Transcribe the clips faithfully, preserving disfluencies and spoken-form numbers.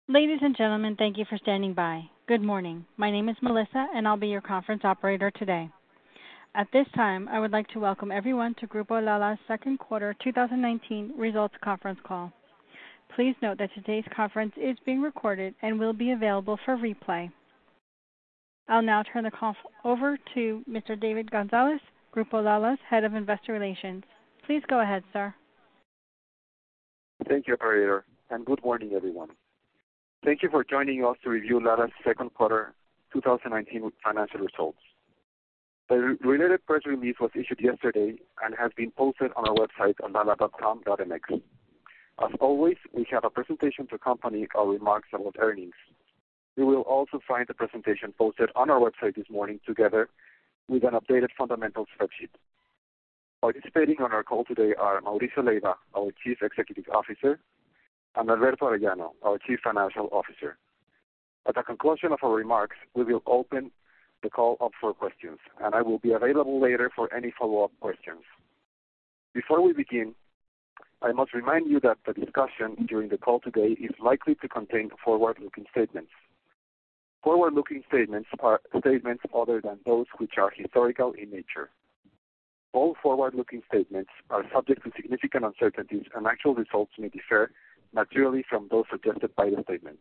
Ladies and gentlemen, thank you for standing by. Good morning. My name is Melissa, and I'll be your conference operator today. At this time, I would like to welcome everyone to Grupo Lala's second quarter two thousand nineteen results conference call. Please note that today's conference is being recorded and will be available for replay. I'll now turn the call over to Mister David Gonzalez, Grupo Lala's Head of Investor Relations. Please go ahead, sir. Thank you, operator, and good morning, everyone. Thank you for joining us to review Lala's second quarter two thousand nineteen financial results. The related press release was issued yesterday and has been posted on our website at lala dot com dot m x. As always, we have a presentation to accompany our remarks about earnings. You will also find the presentation posted on our website this morning together with an updated fundamental spreadsheet. Participating on our call today are Mauricio Leiva, our Chief Executive Officer, and Alberto Arellano, our Chief Financial Officer. At the conclusion of our remarks, we will open the call up for questions, and I will be available later for any follow-up questions. Before we begin, I must remind you that the discussion during the call today is likely to contain forward-looking statements. Forward-looking statements are statements other than those which are historical in nature. All forward-looking statements are subject to significant uncertainties, and actual results may differ materially from those suggested by the statements.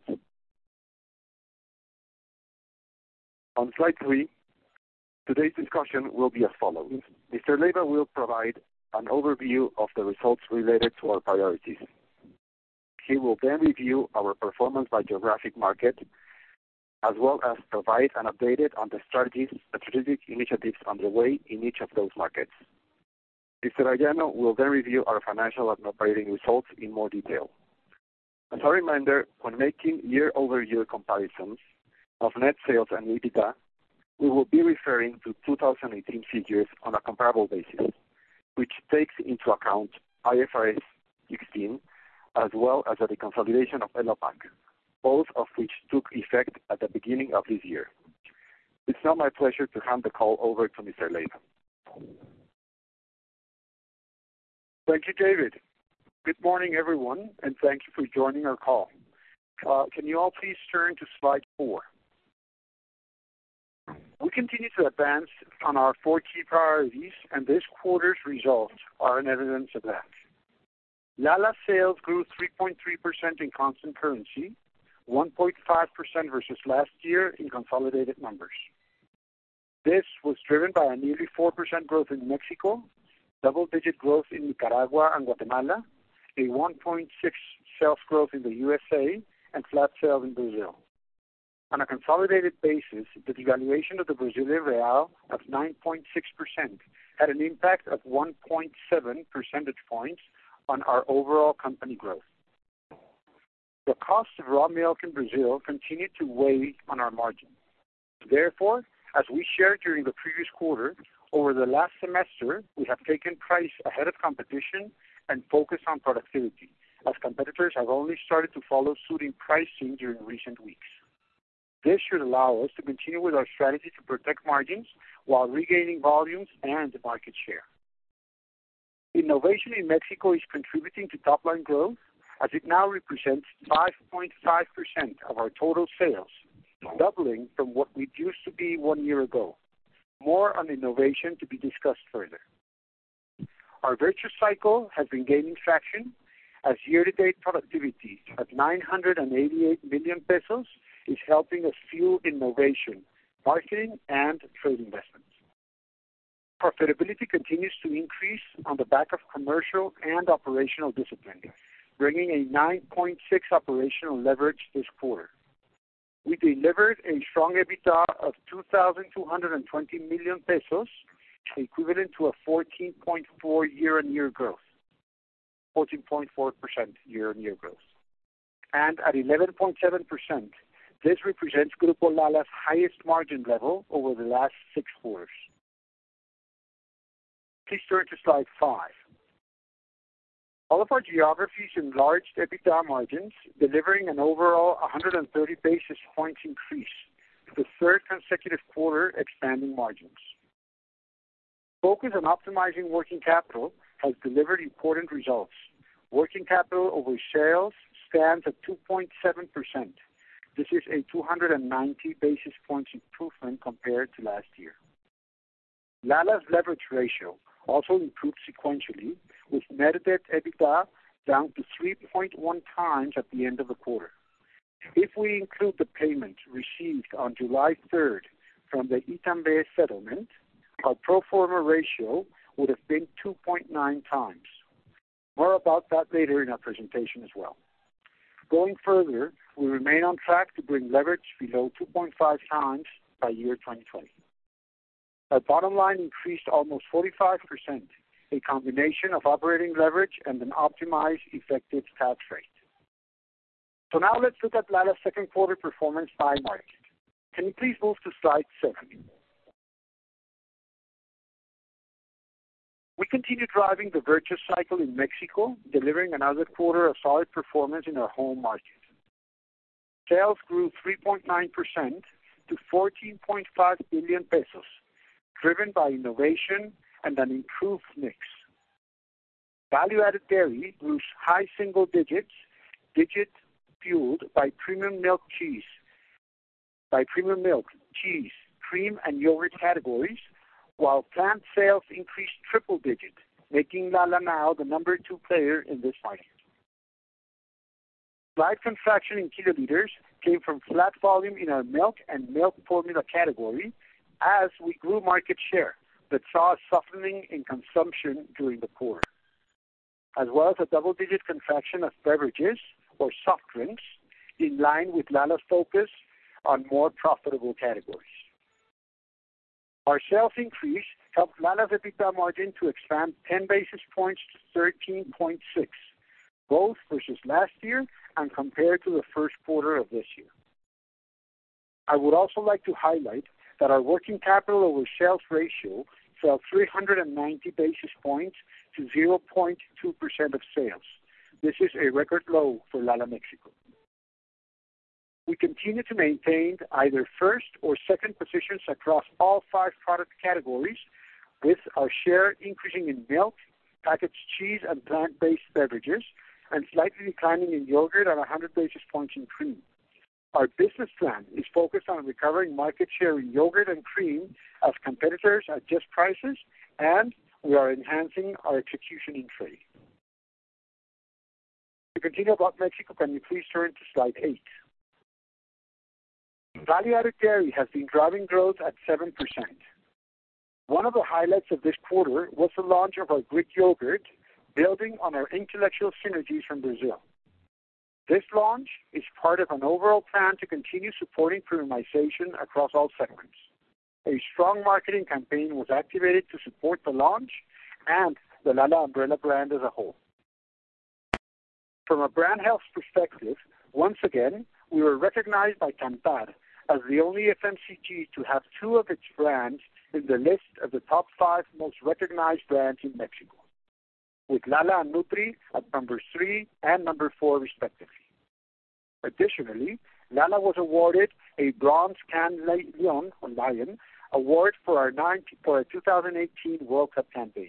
On slide three, today's discussion will be as follows. Mister Leiva will provide an overview of the results related to our priorities. He will then review our performance by geographic market, as well as provide an update on the strategies, strategic initiatives underway in each of those markets. Mister Arellano will then review our financial and operating results in more detail. As a reminder, when making year-over-year comparisons of net sales and EBITDA, we will be referring to two thousand eighteen figures on a comparable basis, which takes into account I F R S sixteen, as well as the consolidation of Elopak, both of which took effect at the beginning of this year. It's now my pleasure to hand the call over to Mister Leiva. Thank you, David. Good morning, everyone, and thank you for joining our call. Uh, can you all please turn to slide four? We continue to advance on our four key priorities, and this quarter's results are an evidence of that. Lala sales grew three point three percent in constant currency, one point five percent versus last year in consolidated numbers. This was driven by a nearly four percent growth in Mexico, double-digit growth in Nicaragua and Guatemala, a one point six sales growth in the U S A, and flat sales in Brazil. On a consolidated basis, the devaluation of the Brazilian real of nine point six percent had an impact of one point seven percentage points on our overall company growth. The cost of raw milk in Brazil continued to weigh on our margin. Therefore, as we shared during the previous quarter, over the last semester, we have taken price ahead of competition and focused on productivity, as competitors have only started to follow suit in pricing during recent weeks. This should allow us to continue with our strategy to protect margins while regaining volumes and market share. Innovation in Mexico is contributing to top-line growth, as it now represents five point five percent of our total sales, doubling from what it used to be one year ago. More on innovation to be discussed further. Our virtuous cycle has been gaining traction, as year-to-date productivity of nine hundred eighty-eight million pesos is helping us fuel innovation, marketing, and trade investments. Profitability continues to increase on the back of commercial and operational discipline, bringing a nine point six operational leverage this quarter. We delivered a strong EBITDA of two thousand two hundred twenty million pesos, equivalent to a fourteen point four year-on-year growth, fourteen point four percent year-on-year growth. And at eleven point seven percent, this represents Grupo Lala's highest margin level over the last six quarters. Please turn to slide five. All of our geographies enlarged EBITDA margins, delivering an overall one hundred thirty basis points increase, the third consecutive quarter expanding margins. Focus on optimizing working capital has delivered important results. Working capital over sales stands at two point seven percent. This is a two hundred ninety basis points improvement compared to last year. Lala's leverage ratio also improved sequentially, with net debt EBITDA down to three point one times at the end of the quarter. If we include the payment received on July third from the Itambe settlement, our pro forma ratio would have been two point nine times. More about that later in our presentation as well. Going further, we remain on track to bring leverage below two point five times by year twenty twenty. Our bottom line increased almost forty-five percent, a combination of operating leverage and an optimized effective tax rate. So now let's look at Lala's second quarter performance by market. Can you please move to slide seven? We continue driving the virtuous cycle in Mexico, delivering another quarter of solid performance in our home market. Sales grew three point nine percent to fourteen point five billion pesos, driven by innovation and an improved mix. Value-added dairy grew high single digits, digit fueled by premium milk cheese, by premium milk, cheese, cream, and yogurt categories, while plant sales increased triple digit, making Lala now the number two player in this market. Slight contraction in kiloliters came from flat volume in our milk and milk formula category as we grew market share, but saw a softening in consumption during the quarter, as well as a double-digit contraction of beverages or soft drinks, in line with Lala's focus on more profitable categories. Our sales increase helped Lala's EBITDA margin to expand ten basis points to thirteen point six, both versus last year and compared to the first quarter of this year. I would also like to highlight that our working capital over sales ratio fell three hundred ninety basis points to zero point two percent of sales. This is a record low for Lala Mexico. We continue to maintain either first or second positions across all five product categories, with our share increasing in milk, packaged cheese, and plant-based beverages, and slightly declining in yogurt and one hundred basis points in cream. Our business plan is focused on recovering market share in yogurt and cream as competitors adjust prices, and we are enhancing our execution in trade. To continue about Mexico, can you please turn to slide eight? Value-added dairy has been driving growth at seven percent. One of the highlights of this quarter was the launch of our Greek yogurt, building on our intellectual synergies from Brazil. This launch is part of an overall plan to continue supporting premiumization across all segments. A strong marketing campaign was activated to support the launch and the Lala umbrella brand as a whole. From a brand health perspective, once again, we were recognized by Kantar as the only F M C G to have two of its brands in the list of the top five most recognized brands in Mexico, with Lala and Nutri at number three and number four respectively. Additionally, Lala was awarded a Bronze Can Lion, or Lion award for our, nine, for our two thousand eighteen World Cup campaign.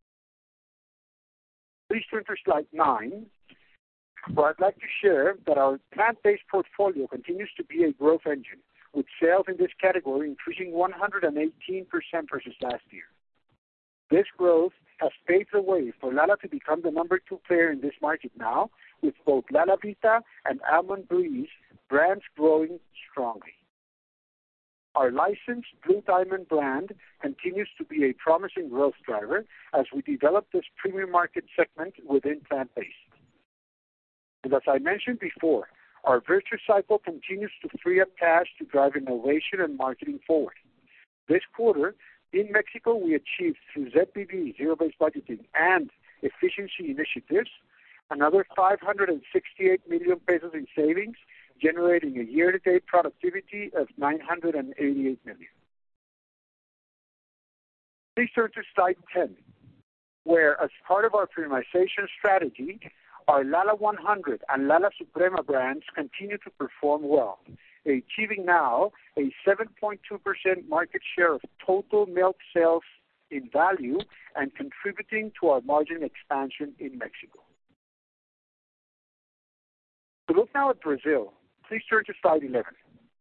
Please turn to slide nine, where I'd like to share that our plant-based portfolio continues to be a growth engine, with sales in this category increasing one hundred eighteen percent versus last year. This growth has paved the way for Lala to become the number two player in this market now, with both Lala Vita and Almond Breeze brands growing strongly. Our licensed Blue Diamond brand continues to be a promising growth driver as we develop this premium market segment within plant-based. And as I mentioned before, our virtuous cycle continues to free up cash to drive innovation and marketing forward. This quarter, in Mexico, we achieved through Z B B, zero-based budgeting, and efficiency initiatives, another five hundred sixty-eight million pesos in savings, generating a year-to-date productivity of nine hundred eighty-eight million. Please turn to slide ten, where as part of our premiumization strategy, our Lala one hundred and Lala Suprema brands continue to perform well, achieving now a seven point two percent market share of total milk sales in value and contributing to our margin expansion in Mexico. To look now at Brazil, please turn to slide eleven.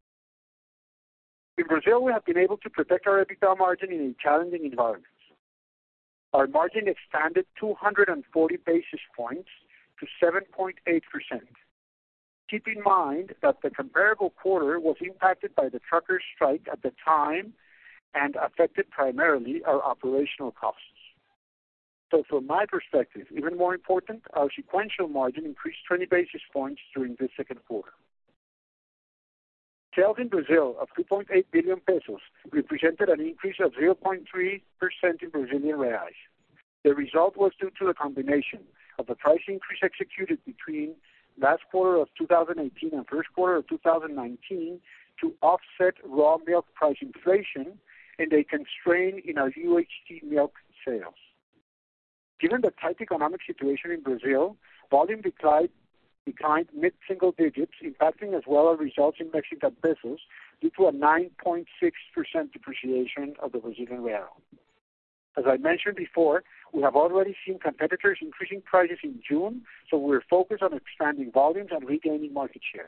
In Brazil, we have been able to protect our EBITDA margin in a challenging environment. Our margin expanded two hundred forty basis points to seven point eight percent. Keep in mind that the comparable quarter was impacted by the truckers' strike at the time and affected primarily our operational costs. So from my perspective, even more important, our sequential margin increased twenty basis points during this second quarter. Sales in Brazil of two point eight billion pesos represented an increase of zero point three percent in Brazilian reais. The result was due to the combination of the price increase executed between last quarter of two thousand eighteen and first quarter of two thousand nineteen to offset raw milk price inflation and a constraint in our U H T milk sales. Given the tight economic situation in Brazil, volume declined, declined mid-single digits, impacting as well our results in Mexican pesos due to a nine point six percent depreciation of the Brazilian real. As I mentioned before, we have already seen competitors increasing prices in June, so we're focused on expanding volumes and regaining market shares.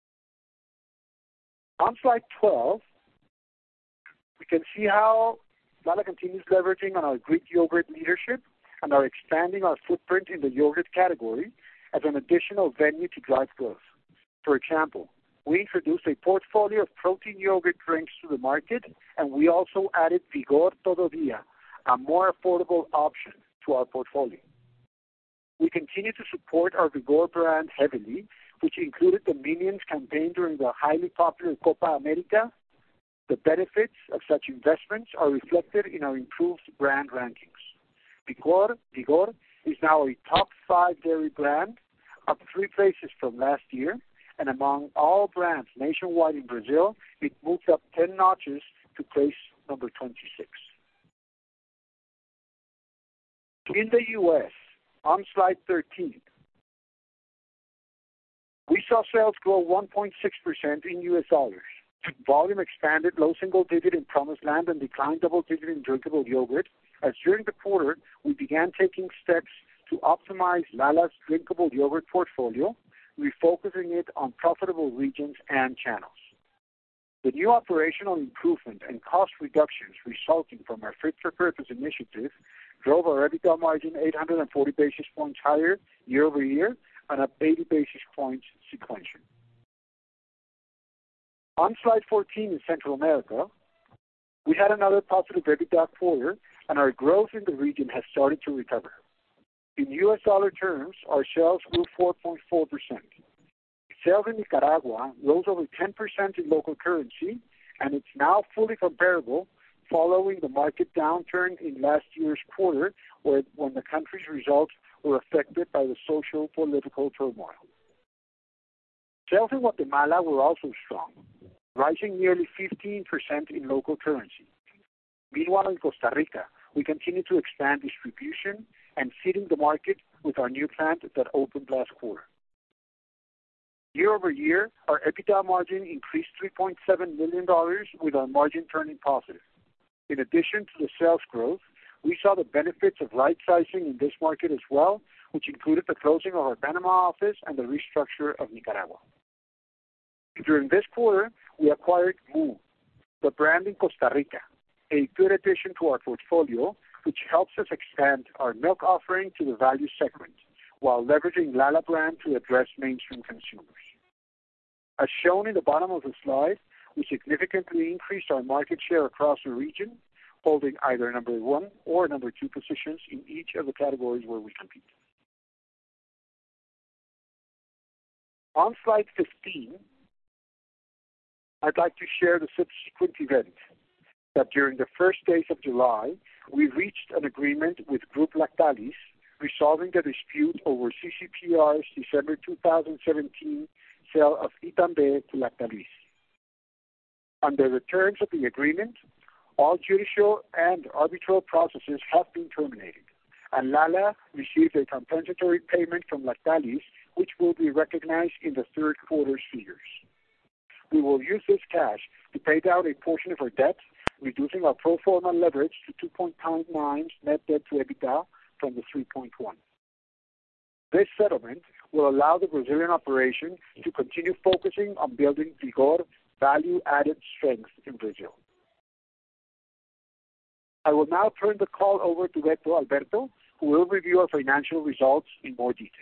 On slide twelve, we can see how Lala continues leveraging on our Greek yogurt leadership and are expanding our footprint in the yogurt category as an additional venue to drive growth. For example, we introduced a portfolio of protein yogurt drinks to the market, and we also added Vigor Todo Dia, a more affordable option to our portfolio. We continue to support our Vigor brand heavily, which included the Minions campaign during the highly popular Copa America. The benefits of such investments are reflected in our improved brand rankings. Vigor, Vigor is now a top five dairy brand, up three places from last year, and among all brands nationwide in Brazil, it moved up ten notches to place number twenty-six. In the U S, on slide thirteen, we saw sales grow one point six percent in U S dollars. Volume expanded low single digit in Promised Land and declined double digit in drinkable yogurt, as during the quarter we began taking steps to optimize Lala's drinkable yogurt portfolio, refocusing it on profitable regions and channels. The new operational improvement and cost reductions resulting from our Fit for Purpose initiative drove our EBITDA margin eight hundred forty basis points higher year over year and up eighty basis points sequentially. On slide fourteen in Central America, we had another positive EBITDA quarter, and our growth in the region has started to recover. In U S dollar terms, our sales grew four point four percent. Sales in Nicaragua rose over ten percent in local currency, and it's now fully comparable following the market downturn in last year's quarter, where, when the country's results were affected by the social political turmoil. Sales in Guatemala were also strong, rising nearly fifteen percent in local currency. Meanwhile, in Costa Rica, we continue to expand distribution and seeding the market with our new plant that opened last quarter. Year over year, our EBITDA margin increased three point seven million dollars, with our margin turning positive. In addition to the sales growth, we saw the benefits of right-sizing in this market as well, which included the closing of our Panama office and the restructure of Nicaragua. During this quarter, we acquired Moo, the brand in Costa Rica, a good addition to our portfolio, which helps us expand our milk offering to the value segment, while leveraging Lala brand to address mainstream consumers. As shown in the bottom of the slide, we significantly increased our market share across the region, holding either number one or number two positions in each of the categories where we compete. On slide fifteen, I'd like to share the subsequent event that during the first days of July, we reached an agreement with Group Lactalis, resolving the dispute over C C P R's December two thousand seventeen sale of Itambe to Lactalis. Under the terms of the agreement, all judicial and arbitral processes have been terminated, and Lala received a compensatory payment from Lactalis, which will be recognized in the third quarter's figures. We will use this cash to pay down a portion of our debt, reducing our pro forma leverage to two point nine net debt to EBITDA from the three point one. This settlement will allow the Brazilian operation to continue focusing on building Vigor value-added strength in Brazil. I will now turn the call over to Beto Alberto, who will review our financial results in more detail.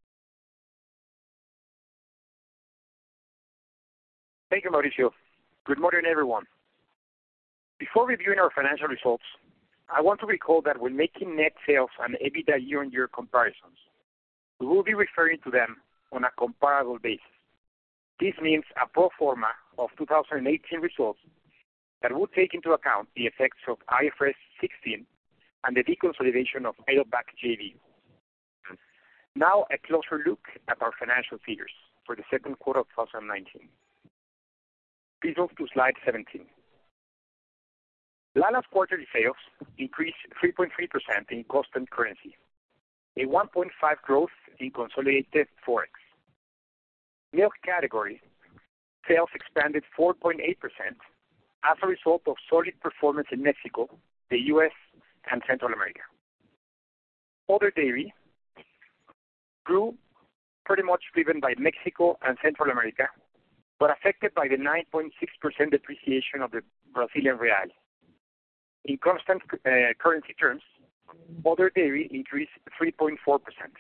Thank you, Mauricio. Good morning, everyone. Before reviewing our financial results, I want to recall that when making net sales and EBITDA year-on-year comparisons, we will be referring to them on a comparable basis. This means a pro forma of two thousand eighteen results that will take into account the effects of I F R S sixteen and the deconsolidation of Idleback J V. Now, a closer look at our financial figures for the second quarter of two thousand nineteen. Please move to slide seventeen. Lala's quarterly sales increased three point three percent in constant currency, a one point five growth in consolidated Forex. Milk category sales expanded four point eight percent as a result of solid performance in Mexico, the U S, and Central America. Other dairy grew pretty much driven by Mexico and Central America, but affected by the nine point six percent depreciation of the Brazilian real. In constant uh, currency terms, other dairy increased three point four percent.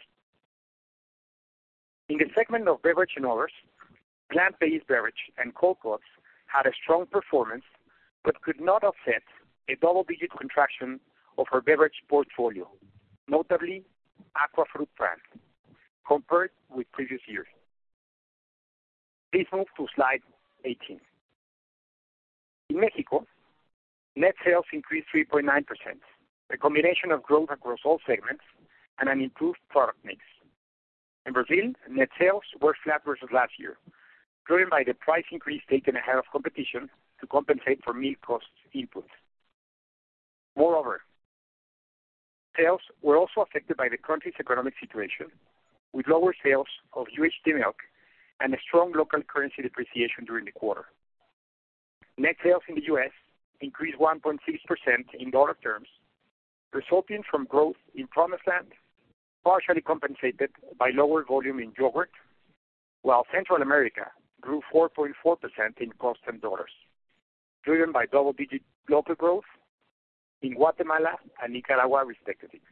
In the segment of beverage and others, plant-based beverage and cold cuts had a strong performance, but could not offset a double-digit contraction of our beverage portfolio, notably Aquafruit brand, compared with previous years. Please move to slide eighteen. In Mexico, net sales increased three point nine percent, a combination of growth across all segments and an improved product mix. In Brazil, net sales were flat versus last year, driven by the price increase taken ahead of competition to compensate for milk cost inputs. Moreover, sales were also affected by the country's economic situation, with lower sales of U H T milk and a strong local currency depreciation during the quarter. Net sales in the U S increased one point six percent in dollar terms, resulting from growth in Promised Land, partially compensated by lower volume in yogurt, while Central America grew four point four percent in constant dollars, driven by double-digit local growth in Guatemala and Nicaragua, respectively.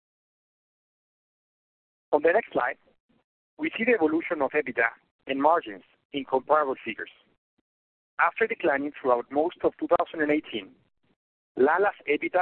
On the next slide, we see the evolution of EBITDA and margins in comparable figures. After declining throughout most of two thousand eighteen, Lala's EBITDA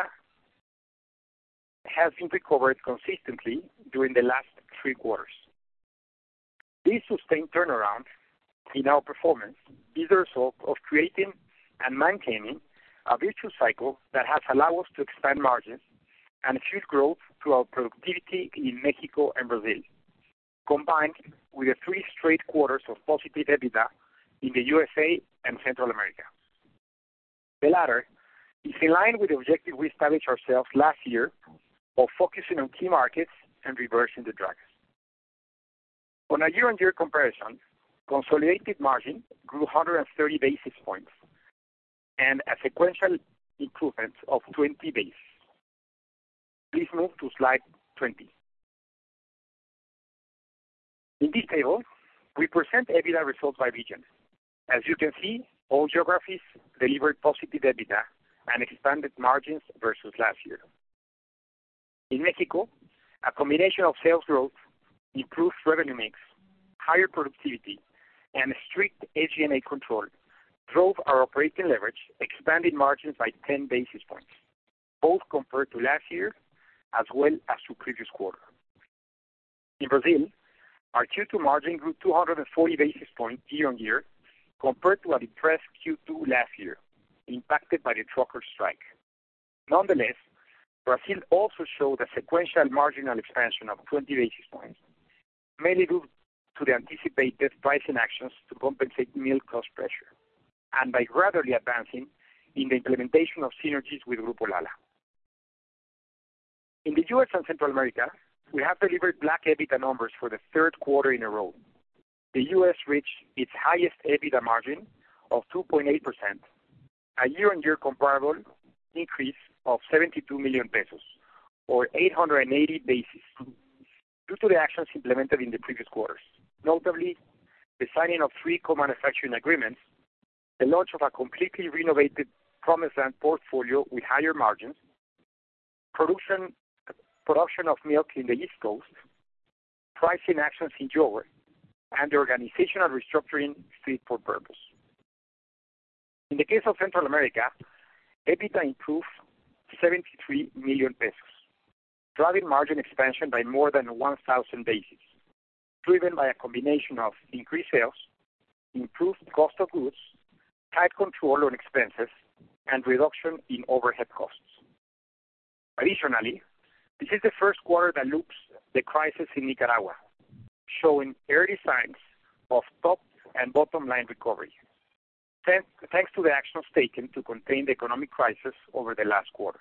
has been recovered consistently during the last three quarters. This sustained turnaround in our performance is the result of creating and maintaining a virtuous cycle that has allowed us to expand margins and fuel growth through our productivity in Mexico and Brazil, combined with the three straight quarters of positive EBITDA in the U S A and Central America. The latter is in line with the objective we established ourselves last year of focusing on key markets and reversing the drag. On a year-on-year comparison, consolidated margin grew one hundred thirty basis points and a sequential improvement of twenty basis. Please move to slide twenty. In this table, we present EBITDA results by region. As you can see, all geographies delivered positive EBITDA and expanded margins versus last year. In Mexico, a combination of sales growth, improved revenue mix, higher productivity, and strict S G and A control drove our operating leverage, expanding margins by ten basis points, both compared to last year as well as to previous quarter. In Brazil, our Q two margin grew two hundred forty basis points year-on-year compared to a depressed Q two last year, impacted by the trucker strike. Nonetheless, Brazil also showed a sequential marginal expansion of twenty basis points, mainly due to the anticipated pricing actions to compensate milk cost pressure, and by gradually advancing in the implementation of synergies with Grupo Lala. In the U S and Central America, we have delivered black EBITDA numbers for the third quarter in a row. The U S reached its highest EBITDA margin of two point eight percent, a year-on-year comparable increase of seventy-two million pesos, or eight hundred eighty basis, due to the actions implemented in the previous quarters, notably the signing of three co-manufacturing agreements, the launch of a completely renovated Promised Land portfolio with higher margins, production production of milk in the East Coast, pricing actions in yogurt, and the organizational restructuring fit for purpose. In the case of Central America, EBITDA improved seventy-three million pesos, driving margin expansion by more than one thousand basis, driven by a combination of increased sales, improved cost of goods, tight control on expenses, and reduction in overhead costs. Additionally, this is the first quarter that looks the crisis in Nicaragua, showing early signs of top and bottom line recovery, thanks to the actions taken to contain the economic crisis over the last quarters.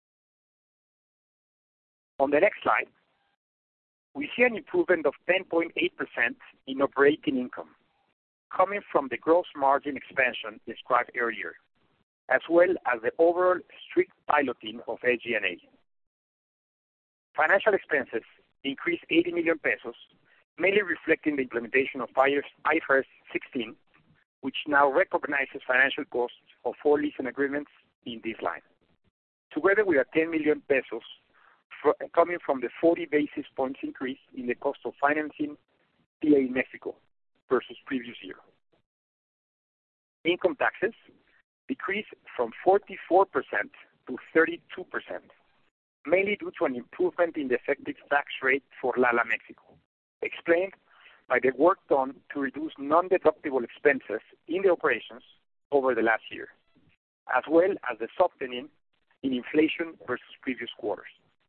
On the next slide, we see an improvement of ten point eight percent in operating income, coming from the gross margin expansion described earlier, as well as the overall strict piloting of S G and A. Financial expenses increased eighty million pesos, mainly reflecting the implementation of I F R S sixteen, which now recognizes financial costs of four leasing agreements in this line, together with a ten million pesos for, coming from the forty basis points increase in the cost of financing P A in Mexico versus previous year. Income taxes decreased from forty-four percent to thirty-two percent, mainly due to an improvement in the effective tax rate for Lala Mexico, explained by the work done to reduce non-deductible expenses in the operations over the last year, as well as the softening in inflation versus previous quarters.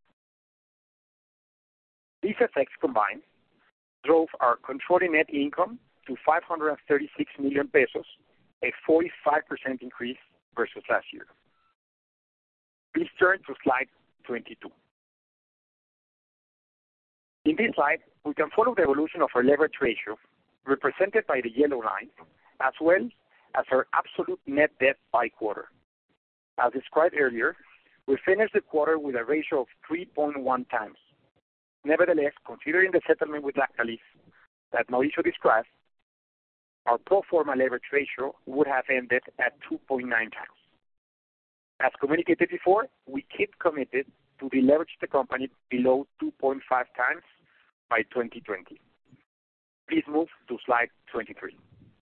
These effects combined drove our controlling net income to five hundred thirty-six million pesos, a forty-five percent increase versus last year. Please turn to slide twenty-two. In this slide, we can follow the evolution of our leverage ratio, represented by the yellow line, as well as our absolute net debt by quarter. As described earlier, we finished the quarter with a ratio of three point one times. Nevertheless, considering the settlement with Lactalis that Mauricio described, our pro forma leverage ratio would have ended at two point nine times. As communicated before, we keep committed to deleverage the company below two point five times by twenty twenty. Please move to slide twenty-three.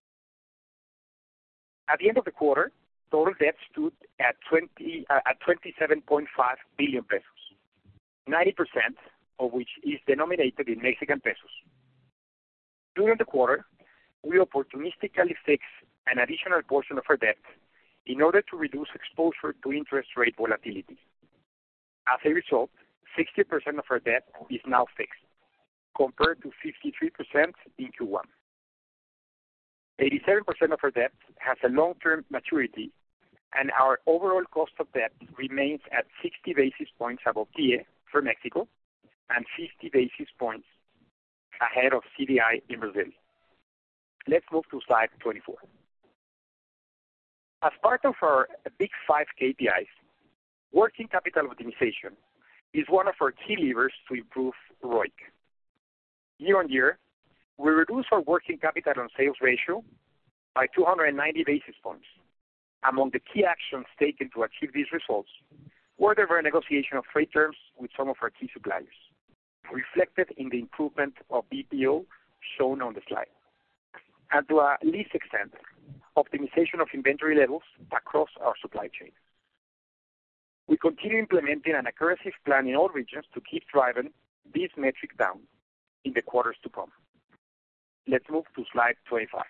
At the end of the quarter, total debt stood at twenty uh, at twenty-seven point five billion pesos, ninety percent of which is denominated in Mexican pesos. During the quarter, we opportunistically fixed an additional portion of our debt in order to reduce exposure to interest rate volatility. As a result, sixty percent of our debt is now fixed, compared to fifty-three percent in Q one. eighty-seven percent of our debt has a long-term maturity, and our overall cost of debt remains at sixty basis points above T I E for Mexico and fifty basis points ahead of C D I in Brazil. Let's move to slide twenty-four. As part of our Big Five K P Is, working capital optimization is one of our key levers to improve R O I C. Year on year, we reduced our working capital on sales ratio by two hundred ninety basis points. Among the key actions taken to achieve these results were the renegotiation of trade terms with some of our key suppliers, reflected in the improvement of B P O shown on the slide, and to a least extent, optimization of inventory levels across our supply chain. We continue implementing an aggressive plan in all regions to keep driving this metric down in the quarters to come. Let's move to slide twenty-five.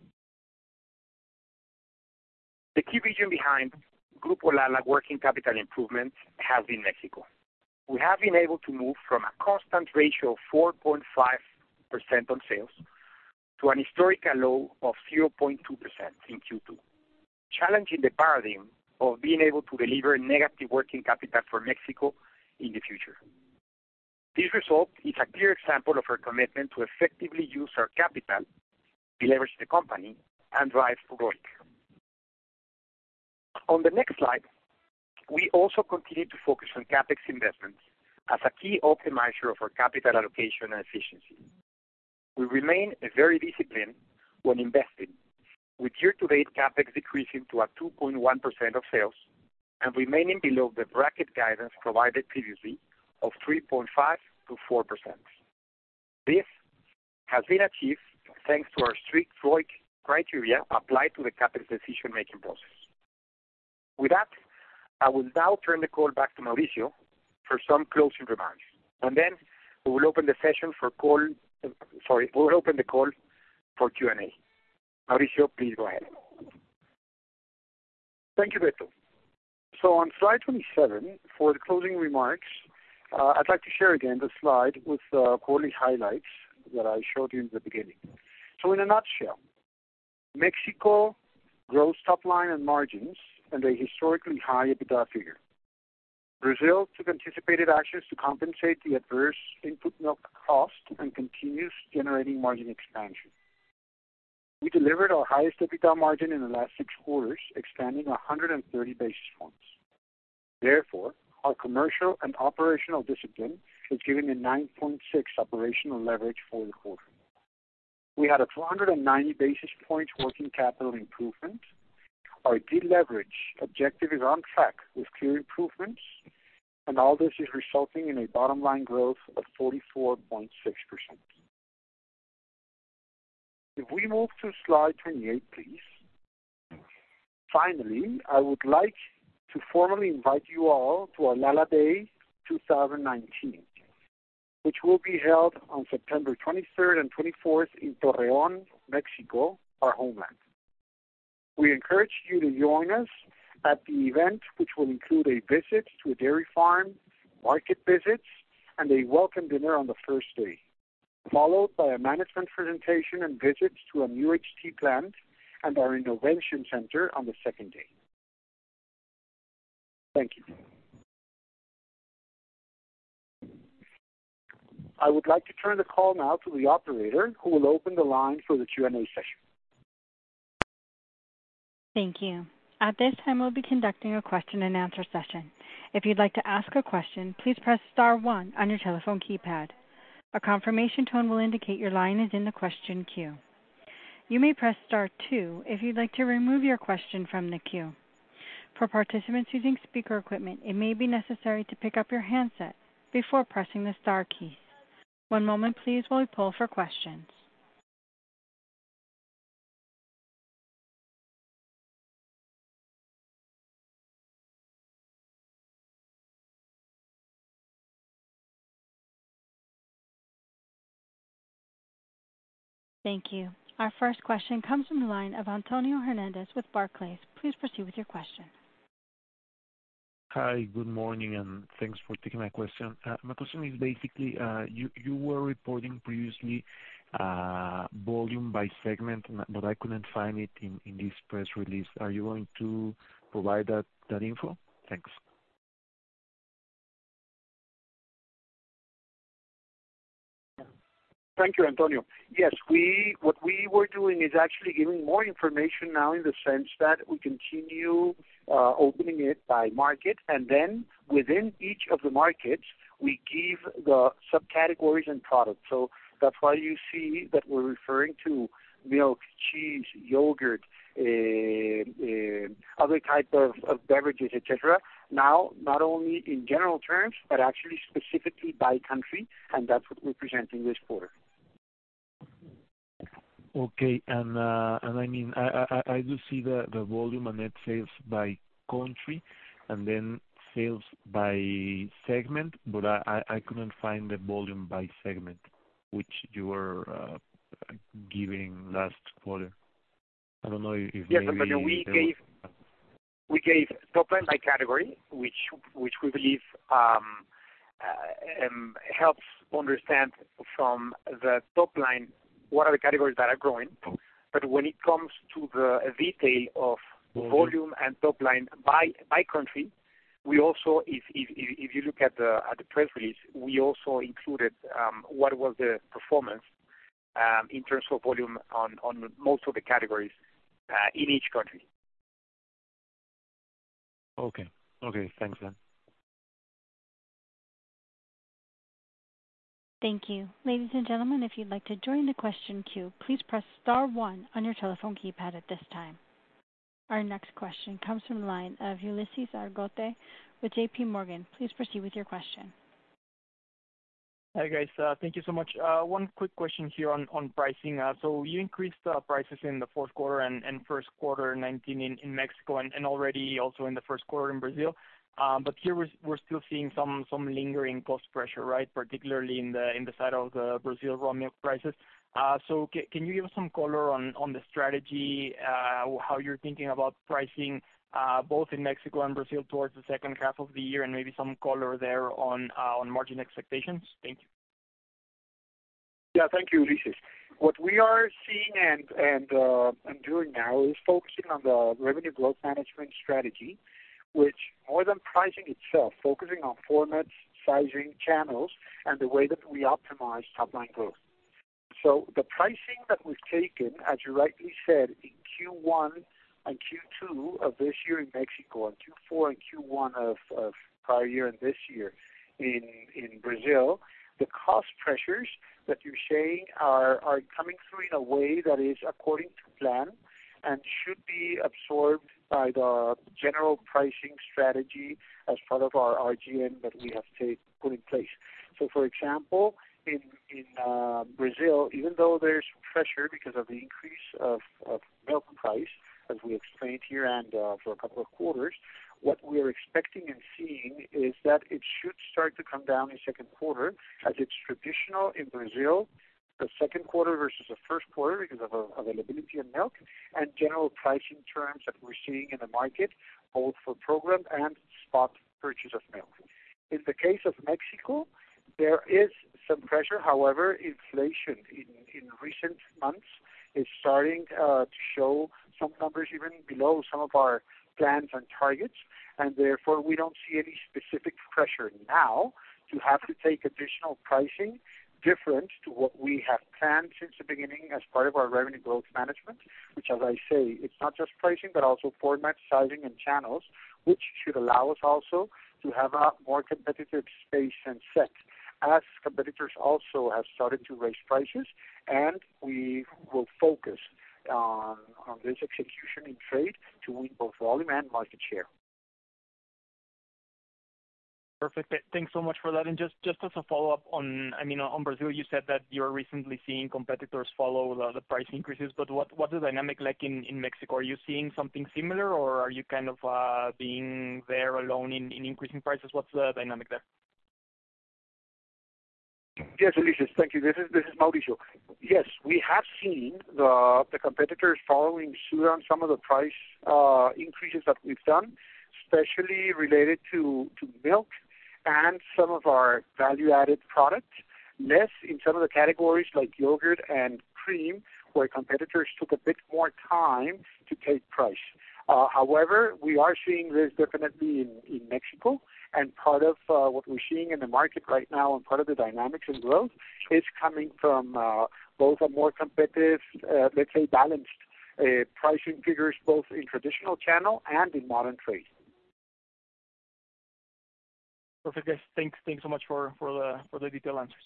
The key region behind Grupo Lala working capital improvement has been Mexico. We have been able to move from a constant ratio of four point five percent on sales to an historical low of zero point two percent in Q two, challenging the paradigm of being able to deliver negative working capital for Mexico in the future. This result is a clear example of our commitment to effectively use our capital, deleverage the company, and drive R O I C. On the next slide, we also continue to focus on CapEx investments as a key optimizer of our capital allocation and efficiency. We remain very disciplined when investing, with year-to-date CapEx decreasing to a two point one percent of sales and remaining below the bracket guidance provided previously of three point five to four percent. This has been achieved thanks to our strict R O I C criteria applied to the CapEx decision-making process. With that, I will now turn the call back to Mauricio for some closing remarks, and then we will open the session for call. Uh, sorry, we will open the call for Q and A. Mauricio, please go ahead. Thank you, Beto. So on slide twenty-seven, for the closing remarks, uh, I'd like to share again the slide with uh, quarterly highlights that I showed you in the beginning. So in a nutshell, Mexico grows top line and margins and a historically high EBITDA figure. Brazil took anticipated actions to compensate the adverse input milk cost and continues generating margin expansion. We delivered our highest EBITDA margin in the last six quarters, expanding one hundred thirty basis points. Therefore, our commercial and operational discipline is giving a nine point six operational leverage for the quarter. We had a two hundred ninety basis points working capital improvement. Our deleverage objective is on track with clear improvements, and all this is resulting in a bottom line growth of forty-four point six percent. If we move to slide twenty-eight, please. Finally, I would like to formally invite you all to our Lala Day twenty nineteen, which will be held on September twenty-third and twenty-fourth in Torreón, Mexico, our homeland. We encourage you to join us at the event, which will include a visit to a dairy farm, market visits, and a welcome dinner on the first day, followed by a management presentation and visits to a new H T plant and our innovation center on the second day. Thank you. I would like to turn the call now to the operator, who will open the line for the Q and A session. Thank you. At this time, we'll be conducting a question and answer session. If you'd like to ask a question, please press star one on your telephone keypad. A confirmation tone will indicate your line is in the question queue. You may press star two if you'd like to remove your question from the queue. For participants using speaker equipment, it may be necessary to pick up your handset before pressing the star keys. One moment, please, while we poll for questions. Thank you. Our first question comes from the line of Antonio Hernandez with Barclays. Please proceed with your question. Hi, good morning, and thanks for taking my question. Uh, my question is basically, uh, you, you were reporting previously uh, volume by segment, but I couldn't find it in, in this press release. Are you going to provide that, that info? Thanks. Thank you, Antonio. Yes, we what we were doing is actually giving more information now in the sense that we continue uh, opening it by market, and then within each of the markets, we give the subcategories and products. So that's why you see that we're referring to milk, cheese, yogurt, uh, uh, other type of, of beverages, et cetera. Now, not only in general terms, but actually specifically by country, and that's what we're presenting this quarter. Okay, and uh, and I mean, I, I, I do see the, the volume and net sales by country, and then sales by segment, but I, I couldn't find the volume by segment, which you were uh, giving last quarter. I don't know if yes, maybe but we gave was... we gave top line by category, which which we believe um, uh, um, helps understand from the top line what are the categories that are growing. But when it comes to the detail of volume, volume and top line by by country, we also, if if, if you look at the at the press release, we also included um, what was the performance um, in terms of volume on, on most of the categories uh, in each country. Okay. Okay. Thanks, then. Thank you. Ladies and gentlemen, if you'd like to join the question queue, please press star one on your telephone keypad at this time. Our next question comes from the line of Ulises Argote with J P Morgan. Please proceed with your question. Hi, guys. Uh, thank you so much. Uh, one quick question here on, on pricing. Uh, so you increased uh, prices in the fourth quarter and, and first quarter nineteen in, in Mexico and, and already also in the first quarter in Brazil. Um, but here we're, we're still seeing some, some lingering cost pressure, right? Particularly in the in the side of the Brazil raw milk prices. Uh, so ca- can you give us some color on, on the strategy, uh, how you're thinking about pricing uh, both in Mexico and Brazil towards the second half of the year, and maybe some color there on uh, on margin expectations? Thank you. Yeah, thank you, Ulises. What we are seeing and and uh, and doing now is focusing on the revenue growth management strategy, which more than pricing itself, focusing on formats, sizing, channels, and the way that we optimize top-line growth. So the pricing that we've taken, as you rightly said, in Q one and Q two of this year in Mexico, and Q four and Q one of, of prior year and this year in in Brazil, the cost pressures that you're saying are, are coming through in a way that is according to plan and should be absorbed by the general pricing strategy as part of our R G M that we have take, put in place. So, for example, in in uh, Brazil, even though there's pressure because of the increase of, of milk price, as we explained here and uh, for a couple of quarters, what we're expecting and seeing is that it should start to come down in second quarter, as it's traditional in Brazil, the second quarter versus the first quarter because of uh, availability of milk and general pricing terms that we're seeing in the market, both for program and spot purchase of milk. In the case of Mexico, there is some pressure. However, inflation in, in recent months is starting uh, to show some numbers even below some of our plans and targets, and therefore we don't see any specific pressure now to have to take additional pricing different to what we have planned since the beginning as part of our revenue growth management, which, as I say, it's not just pricing, but also format, sizing, and channels, which should allow us also to have a more competitive space and set, as competitors also have started to raise prices, and we will focus on, on this execution in trade to win both volume and market share. Perfect. Thanks so much for that. And just, just as a follow-up on, I mean, on Brazil, you said that you're recently seeing competitors follow the, the price increases, but what, what's the dynamic like in, in Mexico? Are you seeing something similar, or are you kind of uh, being there alone in, in increasing prices? What's the dynamic there? Yes, Ulises, thank you. This is this is Mauricio. Yes, we have seen the the competitors following suit on some of the price uh, increases that we've done, especially related to, to milk and some of our value-added products, less in some of the categories like yogurt and cream, where competitors took a bit more time to take price. Uh, however, we are seeing this definitely in, in Mexico, and part of uh, what we're seeing in the market right now and part of the dynamics and growth is coming from uh, both a more competitive, uh, let's say balanced uh, pricing figures both in traditional channel and in modern trade. Perfect, guys. Thanks, thanks so much for, for the for the detailed answers.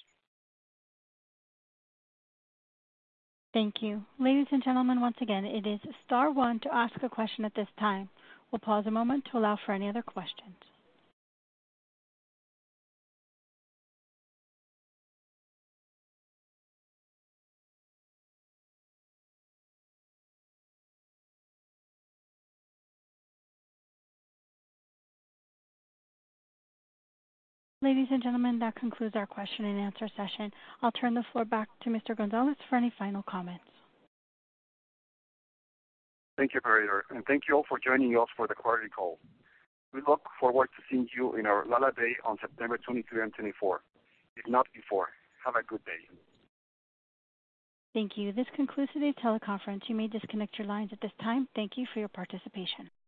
Thank you. Ladies and gentlemen, once again, it is star one to ask a question at this time. We'll pause a moment to allow for any other questions. Ladies and gentlemen, that concludes our question and answer session. I'll turn the floor back to Mister Gonzalez for any final comments. Thank you, operator, and thank you all for joining us for the quarterly call. We look forward to seeing you in our Lala Day on September twenty-third and twenty-fourth, if not before. Have a good day. Thank you. This concludes today's teleconference. You may disconnect your lines at this time. Thank you for your participation.